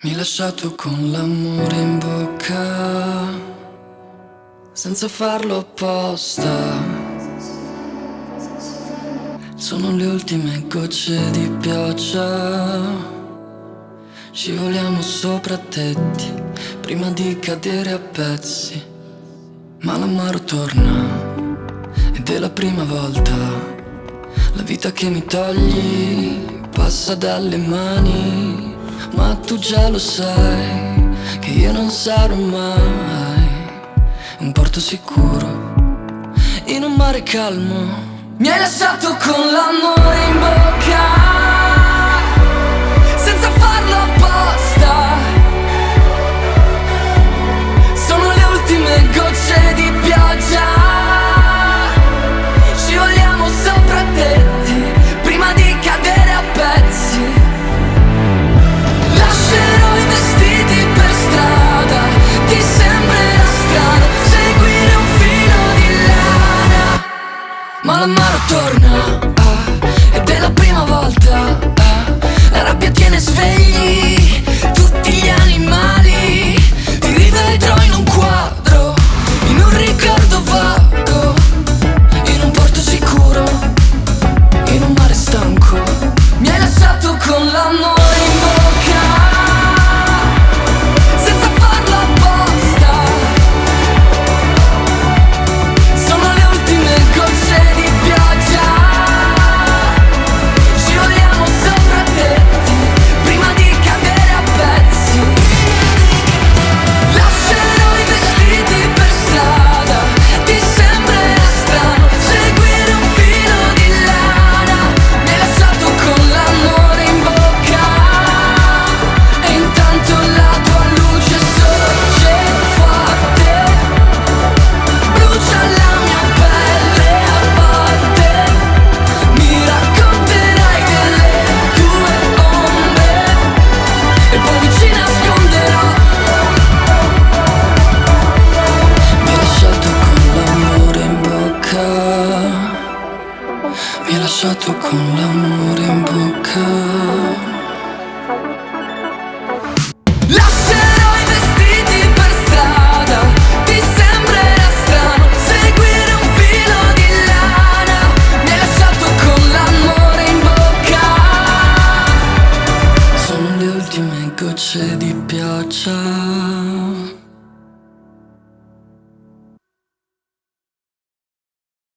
Mi hai lasciato con l'amore in bocca, senza farlo apposta. Sono le ultime gocce di pioggia, scivoliamo sopra tetti prima di cadere a pezzi. Ma l'amaro torna ed è la prima volta. La vita che mi togli passa dalle mani, ma tu già lo sai che io non sarò mai un porto sicuro in un mare calmo. Mi hai lasciato con l'amore in bocca, senza farlo apposta. Sono le ultime gocce di pioggia, scivoliamo sopra tetti prima di cadere a pezzi. Lascerò i vestiti per strada, ti sembrerà strano seguire un filo di lana, ma l'amaro torna, ed è la prima volta, la rabbia tiene svegli tutti gli animali. Ti rivedrò in un quadro, in un ricordo vago, in un porto sicuro, in un mare stanco. Mi hai lasciato con l'amore in bocca, senza farlo apposta. Sono le ultime gocce di pioggia, scivoliamo sopra tetti prima di cadere a pezzi. Lascerò i vestiti per strada, ti sembrerà strano seguire un filo di lana. Mi hai lasciato con l'amore in bocca, e intanto la tua luce sorge forte, brucia la mia pelle a volte. Mi racconterai delle tue ombre e poi ci nasconderò. Mi hai lasciato con l'amore in bocca, mi hai lasciato con l'amore in bocca.